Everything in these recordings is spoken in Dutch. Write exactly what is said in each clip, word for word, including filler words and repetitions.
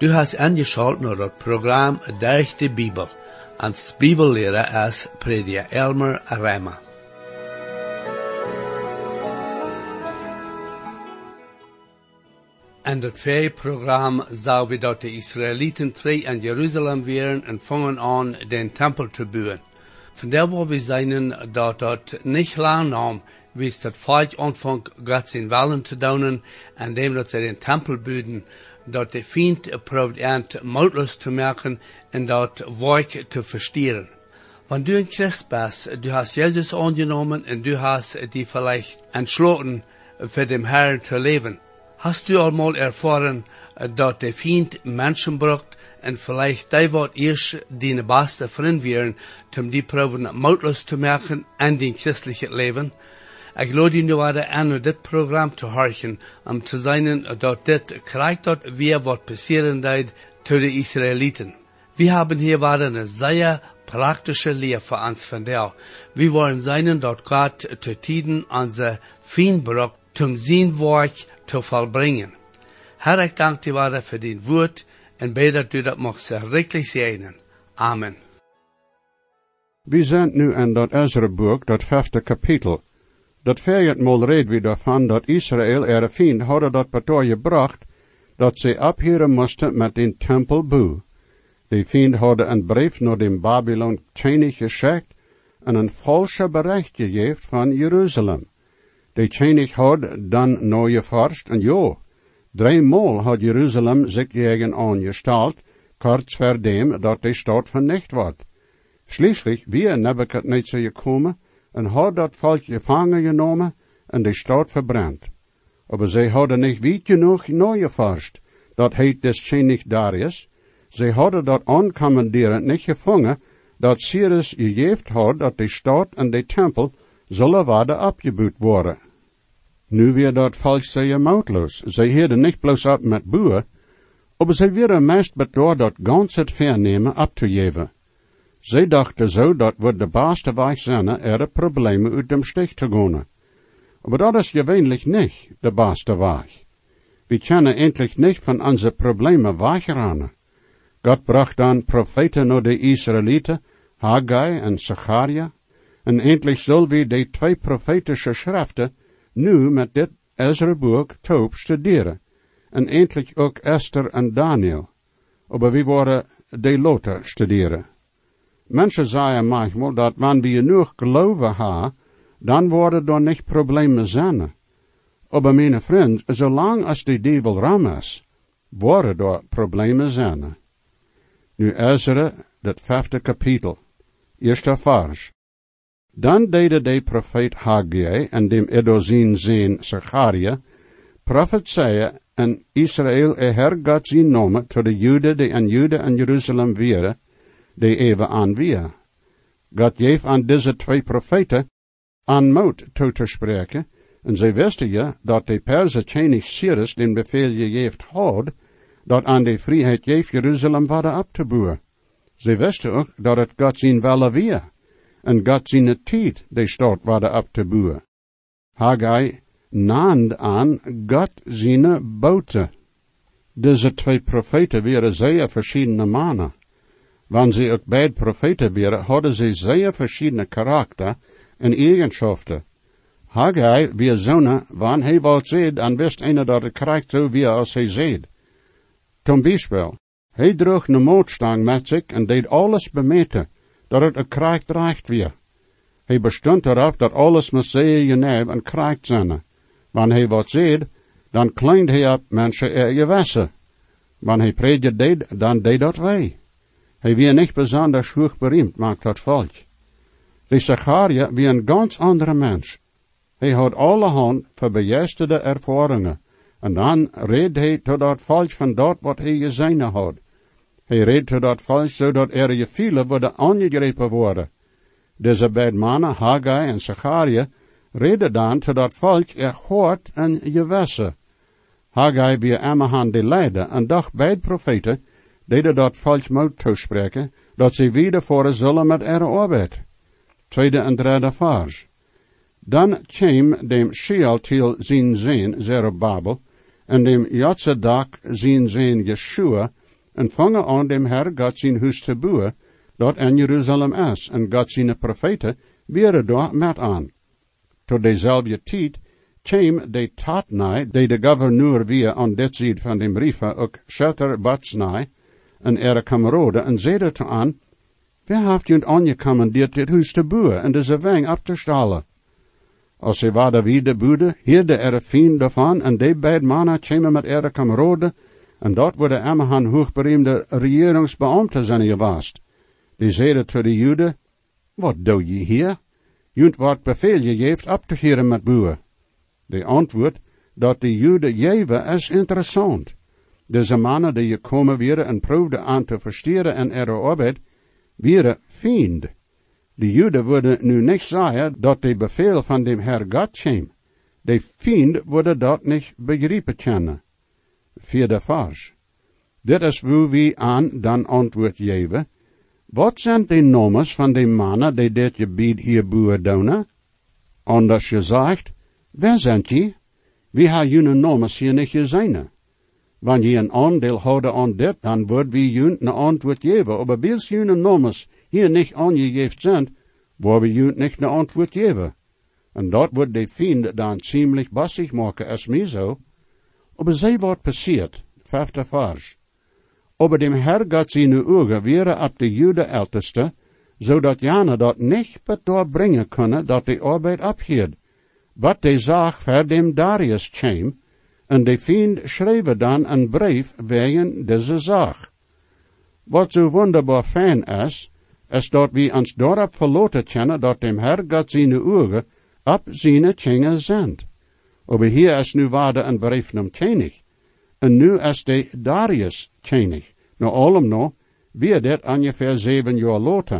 Du hast angeschaut naar het programma Durch de Bibel. Als Bibellehrer is prediker Elmer Reimer. En dat vierde programma zou we dat de Israëlieten terug in Jeruzalem waren en vangen aan den tempel te bouwen. Vandaar waar we zijn dat het niet lang nam, wist dat volk aanvang God zijn willen te doen, en dem dat ze den tempel bouwden, dat de vriend probeert aan moedloos te maken en dat werk te verstieren. Wanneer du een Christ bist, du hast Jesus aangenomen en du hast die vielleicht entschlossen, für den Herrn te leven. Hast du allemaal erfahren, dat de vriend Menschen braucht en vielleicht die wat eerst die beste vriend wären, um die proben moedloos te maken en die christliche leven? Ik lade je nu weer aan dit programma te horchen, om te zien dat dit krijgt dat weer wat passeren deed te de Israëlieten. We hebben hier weer een zeer praktische leer voor ons vandaag. We wollen zien dat God te tijden onze vriend braucht, om zijn werk te volbrengen. Herr, ik dank je weer voor die woord en bid dat u dat mag zich richtig zegenen. Amen. We zijn nu in dat Ezra-boek, dat vijfde kapitel. Dat verjet mal red we daarvan dat Israël er vriend hadden dat partij gebracht, dat ze abheren moesten met een tempelboe. Die vriend hadden een brief naar de Babylon König geschickt en een valse bericht gegeven van Jeruzalem. De König had dan nou gevorst en ja, driemaal had Jeruzalem zich tegen aangesteld, kort voor dem dat de stad vernicht wordt. Schließlich weer Nebukadnezar gekomen en had dat volk gevangen genomen en de stad verbrand. Aber zij hadden niet weit genoeg nageforscht, dat heet des König Darius. Zij hadden dat aankommanderend niet gevangen, dat Cyrus gegeven had dat de stad en de tempel zullen worden opgebouwd worden. Nu weer dat volk zeer moutloos. Zij hielden niet bloos op met boeren, aber zij werden meest bedoeld dat gans het vernemen op te geven. Zij dachten zo dat we de beste weg zijn er problemen uit dem stich te gaan. Maar dat is gewöhnlich niet de beste weg. We kunnen endlich niet van onze problemen wegrennen. God bracht dan profeten naar de Israëlieten, Haggai en Zacharia, en endlich zullen we de twee profetische schriften nu met dit Ezra-boek toop studeren, en endlich ook Esther en Daniel. Maar we worden de later studeren. Mensen zeggen manchmal dat wanneer we genoeg geloven hebben, dan worden er niet problemen zijn. Maar mijn vriend, zolang als de duivel ram is, worden er problemen zijn. Nu Ezra, dat vijfde kapitel, eerste vers. Dan deden de profeet Haggai en dem Edozien zijn Zacharia, profetieën en Israël er hergat zijn nomen tot de Joden die aan Juda en Jeruzalem waren, die even aan weer. God geeft aan deze twee profeten aan moed toe te spreken, en zij wisten je dat de Perse König Cyrus den bevel gegeven had, dat aan de vrijheid geeft Jeruzalem worden op te bouwen. Zij wisten ook dat het God zijn wille weer, en God zijn tijd de stad worden op te bouwen. Haggai naamde aan God zijn boten. Deze twee profeten waren zeer verschillende mannen. Wanneer ze ook beide profeten waren, hadden ze zeer verschillende karakter en eigenschappen. Haggai weer zo'n, wanneer hij wat zei, dan wist einer dat het krijgt zo weer als hij zei. Zum Beispiel, hij droeg een mootstang met zich en deed alles bemeten, dat het een krijgt recht weer. Hij bestond erop dat alles moest zeer genep en krijgt zijn. Wanneer hij wat zei, dan kleinde hij op mensen er gewassen. Wanneer hij prediker deed, dan deed dat wij. Hij weer niet besonders hoog beroemd, maakt dat volk. De Zacharia weer een ganz andere mens. Hij had allerhand verbegeisterde ervaringen, en dan reed hij tot dat volk van dat wat hij gezien had. Hij reed tot dat volk zodat er je vielen worden aangegrepen worden. Deze beide mannen, Haggai en Zacharia, reden dan tot dat volk er hoort en gewassen. Haggai weer ammerhand de leider, en dacht beide profeten, deden dat volk moed toespreken, dat ze weer voor zullen met er arbeid. Tweede en derde vers. Dan kwam dem Shealtiel zijn zoon Zerubbabel, en dem Jotzadak zijn zoon Yeshua, en vangen aan dem Herr God zijn huis te bouwen, dat in Jeruzalem is, en God zijn profeten weer daar met aan. Tot dezelfde tijd kwam de Tatnai, die de gouverneur weer aan dit zijde van dem brieven, ook Shelter Batsnai, en ere kamerade, en zeide te aan, wer heeft junt aangekommandeerd dit huis te bouwen, en deze weng op te stalen? Als ze waren wie de bude, hierde ere fiend daarvan, en die beide mannen kwamen met ere kamerade, en dat worden Amman hoogbereemde regeringsbeambten zijn geweest. Die zeiden tot de Joden, wat doe je hier? Junt wat beveel je geeft op te keren met boeren. De antwoord, dat de Joden geven is interessant. Deze mannen die gekomen waren en proefden aan te versteren en ere arbeid, waren fiend. De Joden worden nu niet zeggen dat de bevel van dem Herr God kwam. De fiend worden dat niet begrijpen kennen. Vierde vers. Dit is hoe we aan dan antwoord geven. Wat zijn de nommers van de mannen die dit gebied hier boeren doen? Anders gezegd, wer zijn je? Wie hebben jullie nommers hier niet gezien? Wanneer je een aandeel houden aan dit, dan wordt wie jullie een antwoord geven. Maar wils jullie nommers hier niet aangegeven zijn, worden jullie niet een antwoord geven. En dat wordt de vriend dan ziemlich bassig maken als mij zo. Maar zie wat passiert, vijfde vers. Aber dem Herr God zijn ogen wäre op de Joden älteste, zodat jana dat niet doorbrengen kunnen dat de arbeid ophield. Wat de zaak voor dem Darius kwam, en de vriend schreef dan een brief wegen deze zaak. Wat zo wonderbaar fijn is, is dat we ons daarop verloten kennen dat dem Herr God zijn ogen op zijn tjingen zijn. Aber hier is nu waarde een brief nam tjenig. En nu is de Darius tjenig. Nou allem no, weer dit ongeveer zeven jaar later.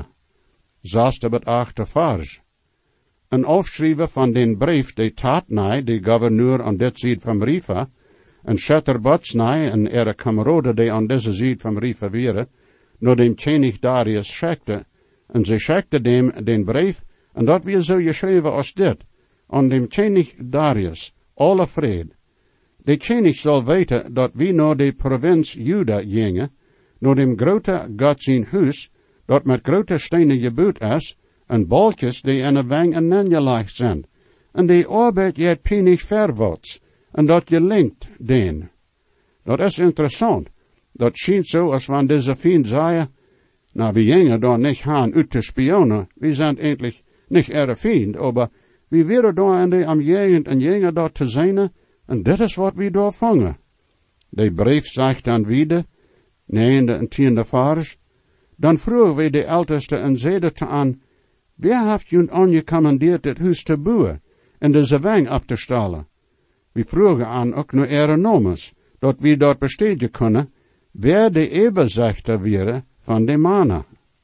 Zesde met achte vers. Een afschrijven van den brief de Tatnai, de gouverneur aan dit zijde van Rifa, en Shetterbatsnai en ere kameraden die aan deze zijde van Rifa waren, naar dem tjenig Darius schikte, en ze schikte dem den brief, en dat weer zo geschreven als dit, aan dem tjenig Darius, alle vrede. De tjenig zal weten dat we naar de provincie Juda gingen, naar dem grote God zijn huis, dat met grote stenen gebouwd is, en balkjes die in een wang en neergelegd zijn, en die arbeid je penig verwaarts, en dat je linkt den. Dat is interessant. Dat schijnt zo als van deze vriend zei, nou, we gingen daar niet gaan uit te spionen, we zijn eindelijk niet erg vriend, aber we waren daar in de omgeving en gingen daar te zijn, en dit is wat we daar vangen. De brief zegt dan wieder, negende en tiende vers, dan vroegen we de älteste en zeiden te aan, wer heeft junt aangekommandeerd het huis te bouwen, en deze wang op te stalen? We vroegen aan ook naar ere nommers, dat we dat besteden kunnen, wer de eeuwigzichter wäre van de mannen.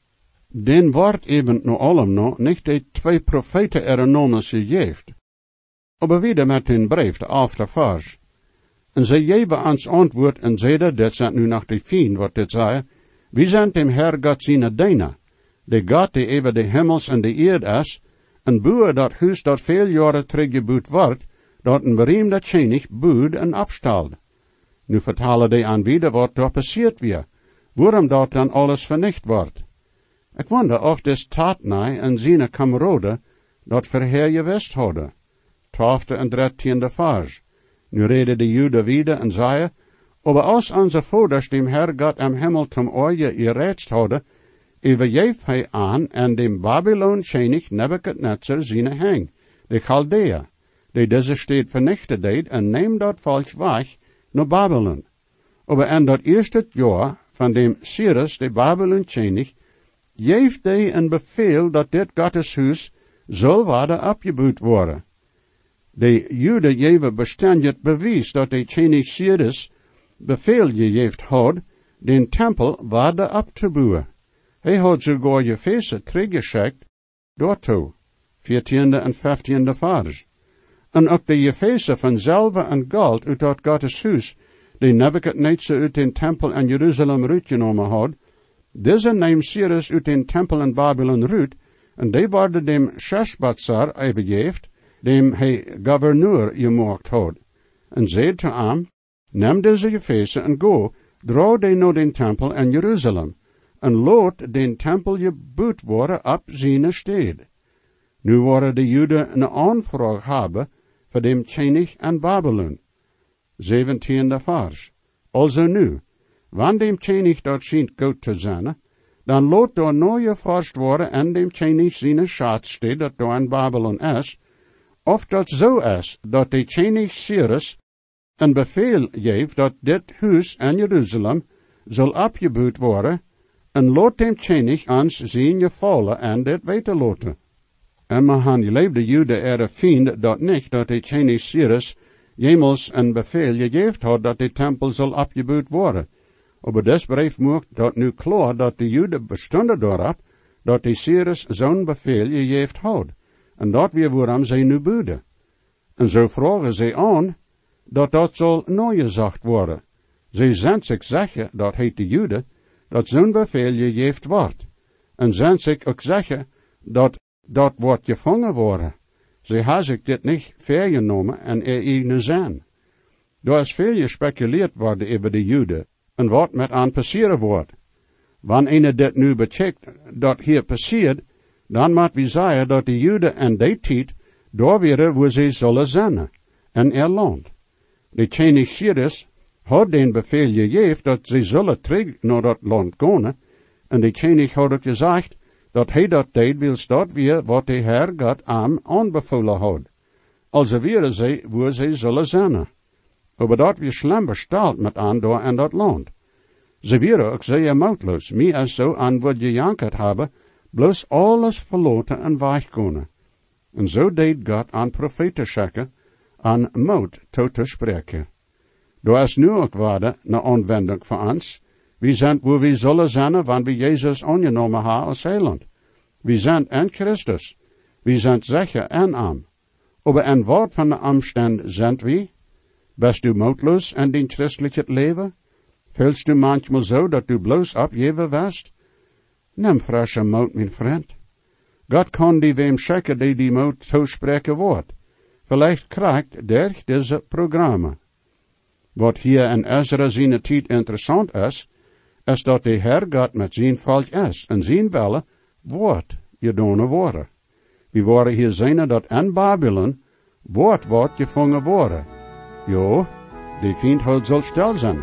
Den wordt even no allem no niet de twee profeten ere nommers gegeven. Aber wieder met den brief, de after vers. En zij geven ons antwoord en zeiden, dit zijn nu nog de vriend wat dit zei, wie zijn dem Herr God zijn diener, de God die even de hemels en de eerd is, en boer dat huis dat veel jaren teruggebouwd wordt, dat een bereemde tjenig boed en opstelde. Nu vertalen die aan wieder wat daar passiert weer, waarom dat dan alles vernicht wordt. Ik wonder of des Tatnai en zijn kameraden dat verheer gewest hadden. Twaalfde en dertiende vers. Nu reden de Joden wieder en zeiden, aber als onze vaders dem Herr God am Himmel zum Oje gerätst hadden, übergeef hij aan en dem Babylon tjenig Nebuchadnezzar zijn hang, de Chaldea, die deze stad vernichten deed en neem dat volk weg naar Babylon. Aber in dat eerste jaar van dem Cyrus de Babylon tjenig, geeft hij een bevel dat dit Gotteshuis zal worden opgebouwd worden. De Joden geven bestendig bewijs dat de tjenig Cyrus bevel gegeven had, den tempel worden op te bouwen. Hij had sogar je feesten teruggeschikt daartoe, veertiende en vijftiende vers. En ook de feesten van zilver en goud uit dat Gotteshuis, die Nebuchadnezzar uit den tempel in Jeruzalem uitgenomen had, deze neem Cyrus uit den tempel in Babylon uit, en die worden dem Sheshbatsar overgegeven, dem hij gouverneur gemaakt had. En zei te hem, neem deze feesten en go, Draw de naar den tempel in Jeruzalem, en loot den tempel gebouwd worden op zijn stede. Nu worden de Joden een aanvraag hebben voor dem König en Babylon. zeventiende vers. Also nu, wanneer dem König dat schijnt goed te zijn, dan loot door nieuwe vorst worden en dem König zijn schatzstede dat door in Babylon is, of dat zo is, dat de König Cyrus een bevel geeft dat dit huis in Jeruzalem zal opgebouwd worden, en loot dem König ons zijn gevallen en dit weten laten. En maar han leefde Jude er vind dat niet dat de König Cyrus jemals een bevel gegeven had dat de tempel zal opgebouwd worden. Aber des brief maakt dat nu klaar dat de Joden bestonden daarop, dat de Cyrus zo'n bevel gegeven had, en dat weer waarom zij nu bouwden. En zo vragen zij aan, dat dat zal nagezacht worden. Zij zendt zich zeggen, dat heet de Joden, dat zo'n bevel gegeven wordt. En zendt zich ook zeggen, dat dat wordt gevangen worden. Zij hebben zich dit niet vergenomen en er eigen zijn. Daar is veel gespeculeerd worden over de Joden, en wat met aan passeren wordt. Wanneer een dit nu becheckt, dat hier passeert, dan moet we zeggen dat de Joden in die tijd daar weer waar zij zullen zijn, in er land. De König Cyrus had den bevel gegeven dat zij zullen terug naar dat land gaan, en de König had ook gezegd dat hij dat deed wils dat weer wat de Heer God hem aanbevolen had. Also weer zij waar zij zullen zijn. Aber dat weer slim besteld met aan daar in dat land. Ze weer ook zeer moutloos, meer als zo aan wat gejankerd hebben, bloos alles verloten en wegkomen. En zo deed God aan profeten schikken, aan mout toe te spreken. Daar is nu ook waarde een aanwending voor ons. We zijn waar we zullen zijn, wanneer we Jezus aangenomen hebben als heiland. We zijn in Christus. We zijn zeker en am. Aber in wat van de omstand zijn we? Bist du moutloos in din christelijk leven? Voelst du manchmal zo dat du bloos opgeven west? Neem frische mout, mijn vriend. God kan die wem schikken die die mout toespreken wordt. Vielleicht krijgt durch deze programma. Wat hier in Ezra zijn tijd interessant is, is dat de Heer God met zijn volk is, en zijn wille wordt gedaan worden. We worden hier zien dat in Babylon wordt wat gevangen worden. Jo, die vriend houdt zal stil zijn.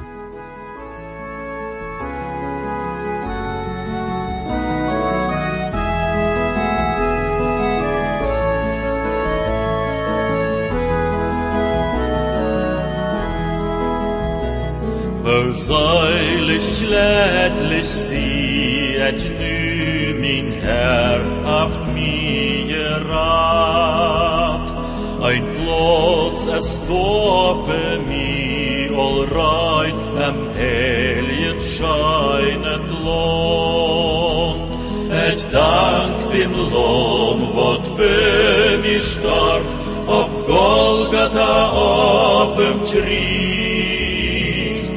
Wo seilig glädlich sieht nu mein Herr auf mir rat. Ein Platz es da für mich all rein, am heliet scheinet Land. Et dank dem Lamm, wat für mich starb, auf Golgatha ab im Kreuz.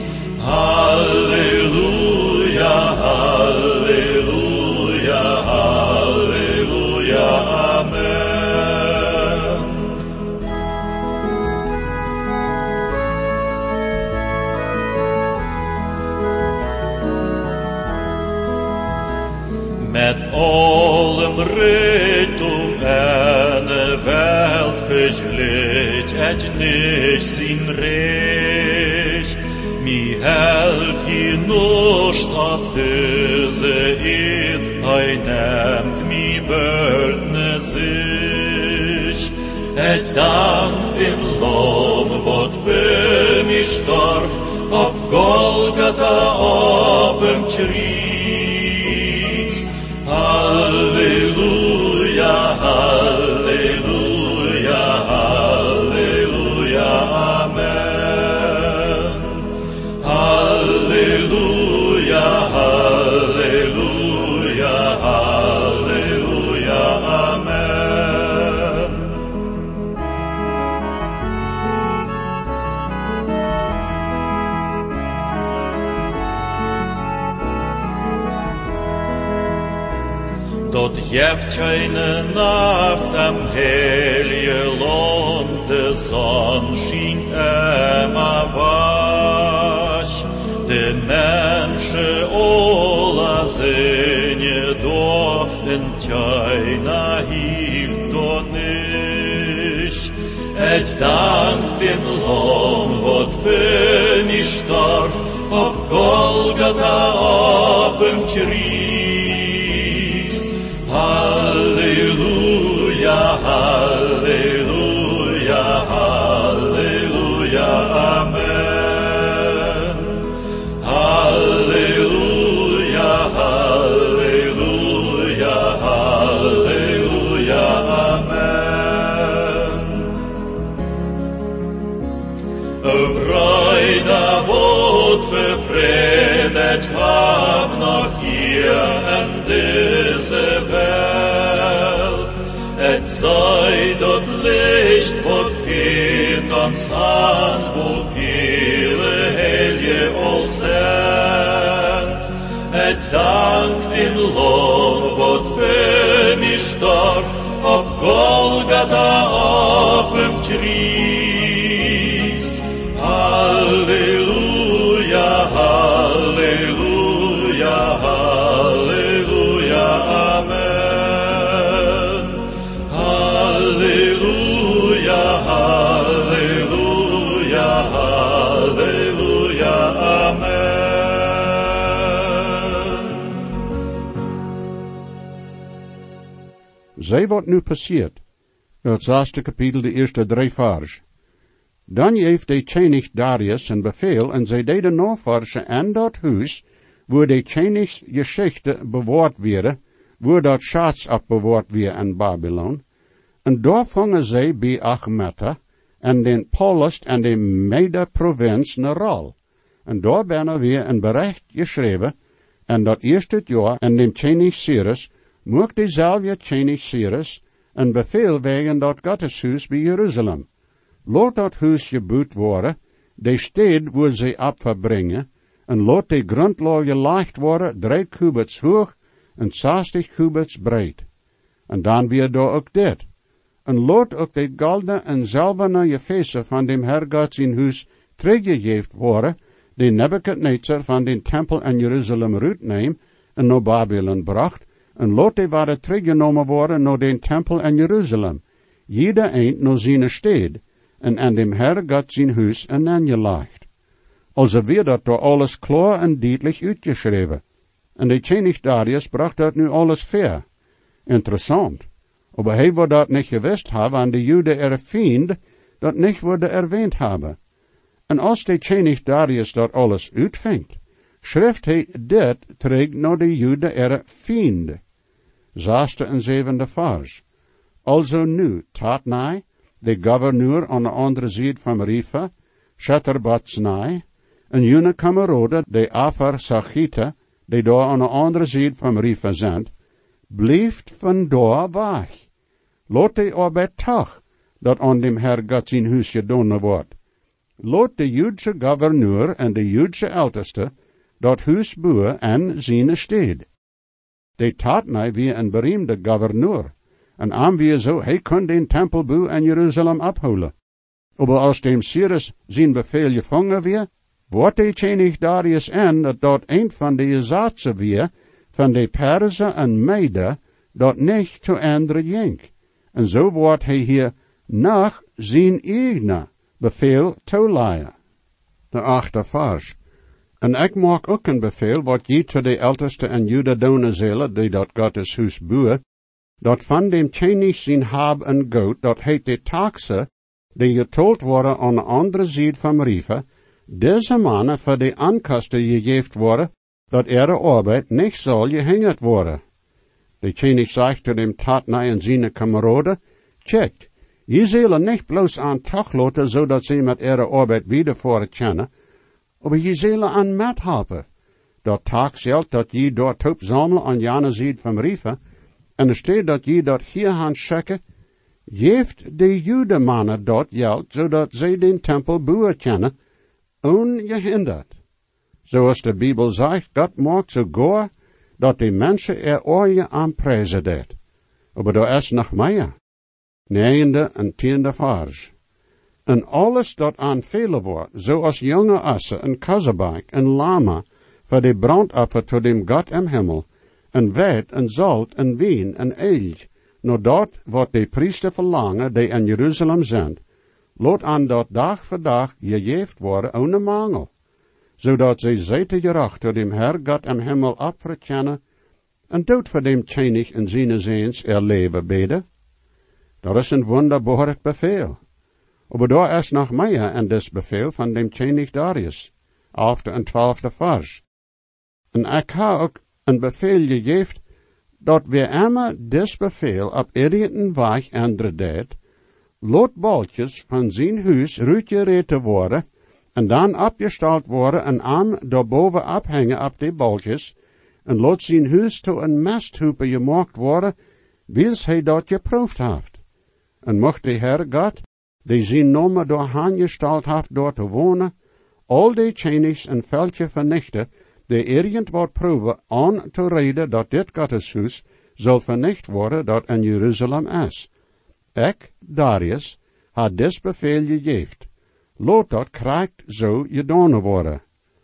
Halleluja, Halleluja, Halleluja, Amen. Met allem Rettung eine Welt verschlägt, et nicht sin Recht. Mi held hier nicht ab diese Eid, ei nehmt mi Wöldne sich. Et dank dem Lamm, wat für mich starb, ab Golgatha ab im Kreuz. Halleluja, Halleluja, Halleluja, Amen. Halleluja, Halleluja, Halleluja, Amen. Dort jeft keine Nacht am hellige Land, de Sonn schien immer wach. de Menschen alla sinne doch in China hielt doch nicht. Et dank dem Lamm, wat für mich starb, ob Golgatha auf dem Kreuz. Halleluja, Halleluja, Halleluja, Amen. Halleluja, Halleluja, Halleluja, Amen. O Bruder, wat verfredet hab noch hier in diese Welt. Et sei dort Licht, wat fehlt uns an, wo viele Helge all sind. Et dank dem Lamm, wat für mich starb, ob Golgatha auf dem Kreuz. Halleluja, Halleluja, Halleluja, Amen. Halleluja, Halleluja, Halleluja, Amen. Zij wat nu passiert, het zesde kapitel, de eerste drie vers. Dan heeft de Koning Darius een bevel en zij deden navorschen aan dat huis, waar de Koningss geschichte bewaard werden, waar dat schatz opbewaard werd in Babylon. En daar vangen zij bij Achmeta en den Paulus en de Mede-provincie een rol. En daar ben weer een bericht geschreven, en dat eerste jaar en dem Koning Cyrus, mocht dezelfde Koning Cyrus een bevel wegen dat Gotteshuis bij Jeruzalem. Laat dat huis gebouwd worden, de stad waar zij op verbrengen, en laat de grondlag gelegd worden, drie kubits hoog en zestig kubits breed. En dan weer daar ook dit. En laat ook de gouden en zilverne gefeesten van dem Herr God zijn huis teruggegeven worden, die Nebuchadnezzar van den tempel in Jeruzalem uitneemt en naar Babylon bracht, en laat die worden teruggenomen worden naar den tempel in Jeruzalem, jeder een naar zijn stad, en aan dem Herr God zijn huis en aangelegd. Also wird dat door alles klar en duidelijk uitgeschreven. En de Koning Darius bracht dat nu alles ver. Interessant. Aber hij wordt dat niet gewist hebben aan de Joden er vriend, dat niet worden erwähnt hebben. En als de Koning Darius dat alles uitvindt, schrijft hij dit terug naar de Joden er vriend. Zesde en zevende vers. Also nu, Tatnai, de gouverneur aan de andere zijde van Rifa, Shetterbotsnai, en jene kamerade, de Afar Sachita, die daar aan de andere zijde van Rifa zijn, blijft van daar weg. Laat de arbeid toch, dat aan dem Herr God zijn huis gedaan wordt. Laat de Joodse gouverneur en de Joodse älteste dat huis bouwen en zijn stad. De Tatnai wie een beroemde gouverneur, en aan wie zo, hij kon den tempelbouw in Jeruzalem abholen. Aber als dem Cyrus zijn bevel gevangen weer, wordt de Koning Darius aan dat dat een van de zaten weer, van de Persen en Mede, dat niet te andere ging. En zo wordt hij hier nach zijn eigen bevel toeleien. De achte vers. En ik maak ook een bevel, wat je te de älteste en Juda doen zullen, die dat Gottes huis bouwen, dat van dem Koning zijn hab en goud, dat heet de taxe, die getold worden aan de andere zijde van Rifa, deze mannen voor de aankosten gegeven worden, dat ihre arbeid niet zal gehinderd worden. De Koning zegt zu dem Tatnai en zijn kameraden, check, je zullen niet bloos aan toch laten, zodat ze met ihre arbeid wiedervoeren kunnen, aber je zullen aan met helpen. Dat taakgeld dat je door top zamelen aan jane zijde van Rifa, en er staat dat je dat hier gaan checken, geeft de Judemannen dat geld, zodat zij den tempel bouwen kunnen, ongehinderd. Zoals de Bijbel zegt, God maakt sogar, dat de mensen er oorje aan prijzen deed. Maar er is nog meer. Negende en tiende vers. En alles dat aanvelen wordt, zoals jonge assen, en kazebak, en lama, voor de brandoffer tot dem God im Himmel, en wet, en zalt, en wien, en elg, nou dat wat de priester verlangen, die in Jeruzalem zijn, laat aan dat dag voor dag gegeven worden, ohne mangel, zodat zij zete gerecht tot dem Herr God im Himmel opverkennen, en dood voor dem König in zijn zeens er leven bede. Dat is een wunderbaarlijk bevel. Aber daar is nog meer en des bevel van dem König Darius, after en twaalfde vers. En ik ha ook een bevel gegeven, dat we immer des bevel op irgendein weg andere deed, laat baltjes van zijn huis uitgereten worden, en dan opgesteld worden en arm daarboven afhangen op die baltjes, en laat zijn huis tot een mesthoepe gemaakt worden, wils hij dat geproefd heeft. En mocht de Heer God, die zijn namen door aangesteld heeft door te wonen, al die Königs en veldje vernichten, die irgend wat proeven aan te reden dat dit Gotteshuis zal vernicht worden dat in Jeruzalem is. Ik, Darius, had dit bevel gegeven. Laat dat krijgt zo gedaan worden.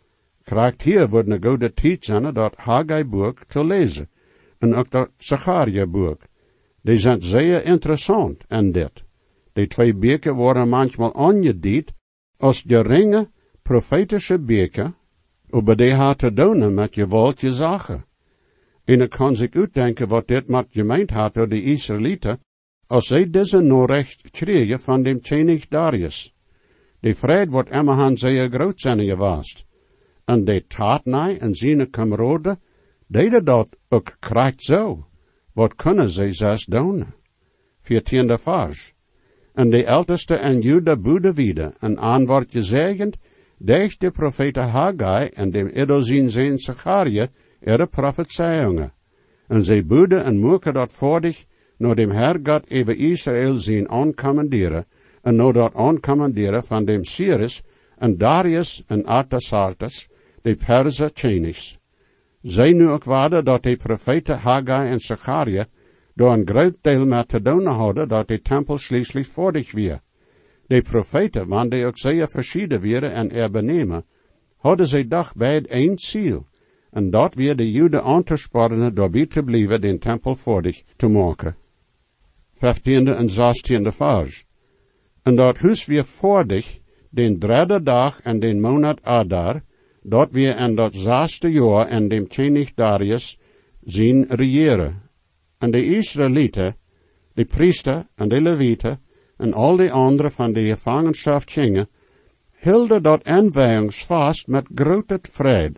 Krijgt hier wordt een goede tijd zijn dat Haggai-boek te lezen, en ook dat Zacharia-boek. Die zijn zeer interessant in dit. Die twee beken worden manchmal aangediend als geringe profetische beken, maar die had te doen met geweldige zaken. En ik kan zich uitdenken wat dit met gemeend had door de Israëlieten, als zij deze noorrecht kregen van dem König Darius. Die vrede wordt immerhand zeer groot zijn geweest. En die taatnij en zijn kameraden deden dat ook krijgt zo. Wat kunnen zij zelfs doen? Veertiende vers. En de älteste en Juda boede wieder, en antwoord gezegend, deeg de profete Haggai en dem Edozien zijn Zacharia, ihre Prophezeiungen. En zij boede en moeke dat voordig, naar dem Herr God over Israël zijn aankommanderen, en naar dat aankommanderen van dem Cyrus, en Darius en Artaxerxes, de Perser Königs. Zij nu ook waarde dat de profeten Haggai en Zacharia door een groot deel met te doen hadden dat de tempel schließlich voordig weer. De profeten, wanneer die ook zeer verschieden waren en er benemen, hadden zij doch bij één ziel, en dat weer de Joden aan te sporren daarbij te blijven den tempel voordig te maken. Vijftiende en zestiende vers. En dat huis weer voordig, den derde dag en den maand Adar, dat weer in dat zesde jaar en dem König Darius zien regeren. En de Israëlieten, de priester en de Levieten, en al die anderen van de gevangenschap gingen, hielden dat inwijdingsvast met grote vrede.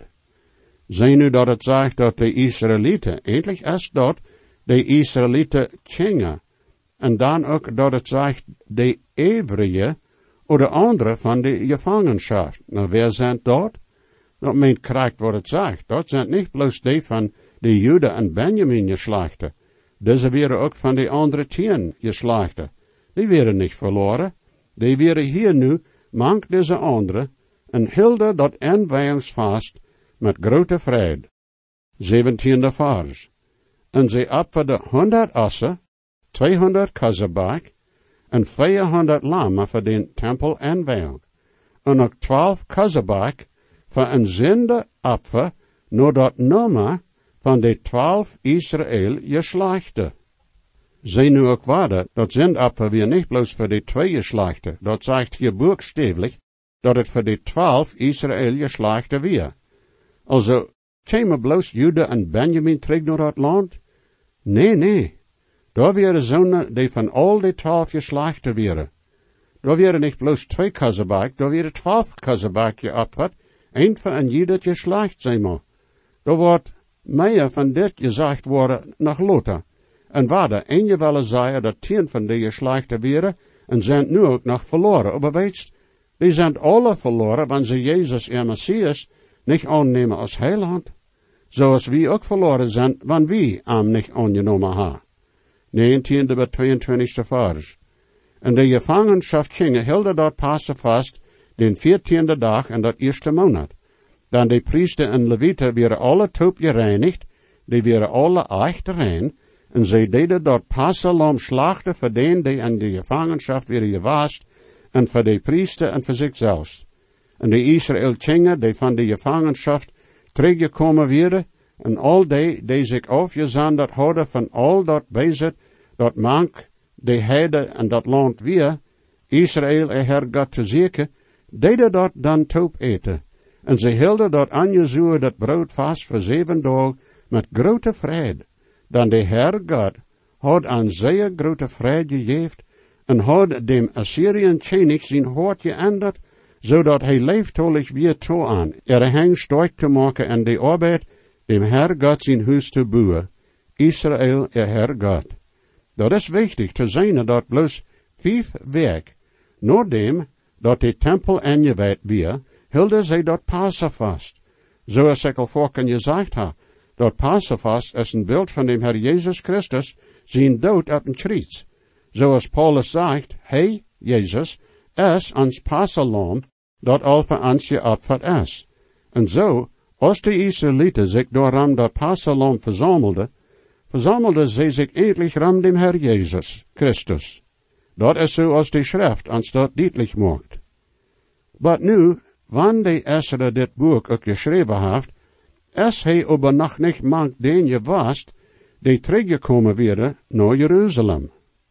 Zij nu dat het zegt dat de Israëlieten, eindelijk is dat de Israëlieten gingen, en dan ook dat het zegt de Evrije, of de andere van de gevangenschap. Nou, wie zijn dat? Dat meent krijgt wat het zegt. Dat zijn niet bloos die van de Juda en Benjamin geslachten. Deze waren ook van de andere tien geslachten. Die werden niet verloren. Die waren hier nu, mank deze andere, en hielden dat inwijdingsvast met grote vrede. Zeventiende vers. En zij opferden honderd assen, tweehonderd kazebak, en vierhonderd lama voor den tempel inwijdig. En ook twaalf kazebak voor een zinde opfer, naar dat nummer van de twaalf Israël geslachten. Zij nu ook waarde, dat zendopfer weer niet bloos voor de twee geslachten, dat zegt hier boekstevelijk, dat het voor de twaalf Israël geslachten weer. Also, kwamen bloos Juda en Benjamin terug naar dat land? Nee, nee. Daar waren zonen die van al die twaalf geslachten waren. Daar waren niet bloos twee kazebak, daar waren twaalf kazebak geopferd, een voor een jeder geslacht zijn maar. Daar wordt meer van dit gezegd worden nach Lothar. En waarde, een je wel zei dat tien van die geslachten waren, en zijn nu ook nog verloren. Maar weet die zijn alle verloren, wanneer ze Jezus en Messias niet aannemen als heiland. Zoals wie ook verloren zijn, wanneer wie hem niet aangenomen hebben. negentiende bij tweeëntwintigste vers. En de gevangenschap gingen hielden dat Pasen vast, den veertiende dag en dat eerste maand. Dan de priester en levieten werden alle top gereinigd, die werden alle echt rein, en zij deden dat Pasenlam slachten voor den die in de gevangenschap werden gewaast, en voor de priester en voor zichzelf. En de Israël tjingen die van de gevangenschap teruggekomen werden, en al die die zich afgezonderd hadden van al dat bezit, dat mank, de heide en dat land weer, Israël en her God te zeker, deden dat dan toop eten. En ze hielden dat aangezoer dat brood vast voor zeven dagen met grote vrede. Dan de Heer God had aan zeer grote vrede gegeven en had dem Assyriën Tjenig zijn hoort geändert, zodat hij leeftolig weer toe aan, er hang sterk te maken en de arbeid, dem Heer God zijn huis te bouwen. Israël er Heer God. Dat is wichtig te zijn dat bloos vijf werk, nadat dat de tempel ingewijd weer, hielden zij dat Pasen vast. Zoals ik al vorken gezegd heb, dat Pasen vast is een beeld van dem Herr Jezus Christus, zijn dood op een kruis. Zoals Paulus zegt, hij, Jezus, is ons Pasenlam, dat al voor ons geopferd is. En zo, als de Israëlieten zich door ram dat Pasenlam verzamelden, verzamelden zij zich eindelijk ram dem Herr Jezus Christus. Dat is zo als de schrift ons dat duidelijk maakt. Maar nu, wanneer de Ezra dit boek ook geschreven heeft, is hij aber nog niet mank den gewast, die teruggekomen werden naar Jeruzalem.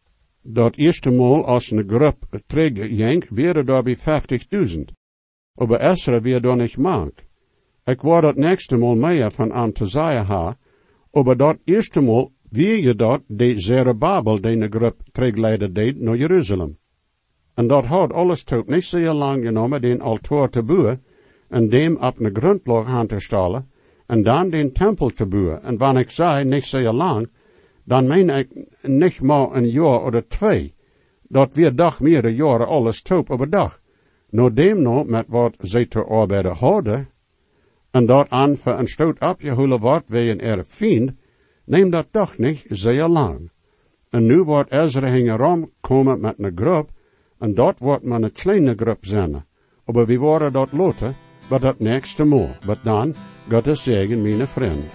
Dat eerste maal als een groep terugging, werden daarbij vijftigduizend. Aber Ezra weer dan niet mank. Ik wou dat nächste maal meer van aan te zeggen ha, aber dat eerste maal wie je dat de Zerubbabel die een groep terugleiden deed naar Jeruzalem. En dat had alles tot niet zo lang genomen den altaar te bouwen, en dem op een grondlag aan te stellen, en dan den tempel te bouwen. En wanneer ik zei niet zo lang, dan meen ik niet maar een jaar of twee, dat weer dag meerdere jaren alles top op een dag. Nou dem nou met wat zij te arbeiden hadden, en dat aan voor een stoot opgehouden wordt wegen er vriend, neem dat toch niet zeer lang. En nu wordt Ezra hingerom komen met een groep, en dat wordt maar een kleine groep zijn. Maar we worden dat later, maar dat nächste Mal. Maar dan, Gottes Segen, mijn vriend.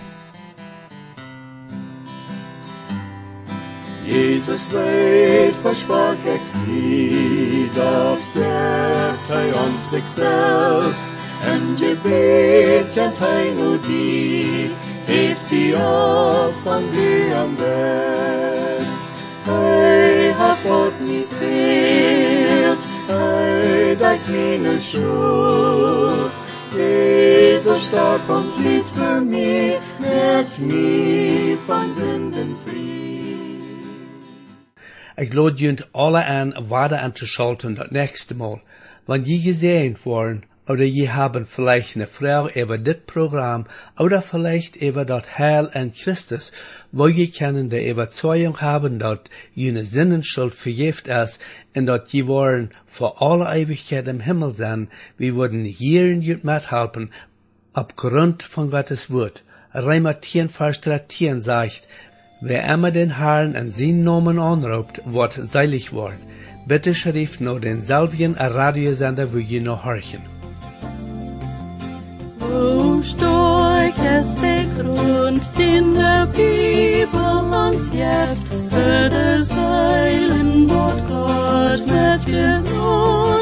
Jesus weet, versprach ik zie, dat geeft hij ons zichzelf, en gebet kent hij nu die, heeft die op van wie am best. Hij hat God niet veert, hij dat meine schuld. Jezus starb und litt für mich, merkt mich von Sünden frei. Ich lade junt alle an, weiter anzuschalten das nächste Mal, wenn je gesehen worden, oder je haben vielleicht eine Frau über das Programm, oder vielleicht über das Heil an Christus, wo je können die Überzeugung haben, dass jene Sinnenschuld vergift ist, und dass je wollen vor aller Ewigkeit im Himmel sein, wir würden hier in jut mithelfen, aufgrund von Gottes Wort. Römer zehn, Vers dreizehn sagt, wer immer den Herrn an seinen Namen anruft, wird selig worden. Bitte schrift nur den selben Radiosender, wo je noch horchen. Wo stark ist der Grund, den der Bibel uns jetzt, für der Seilen, dort Gott mit Genot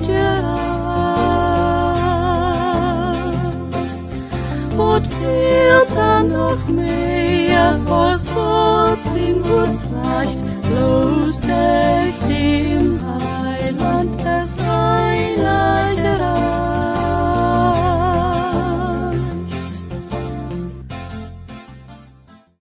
abgerat. Und fehlt dann noch mehr, was Gott in Gott sagt,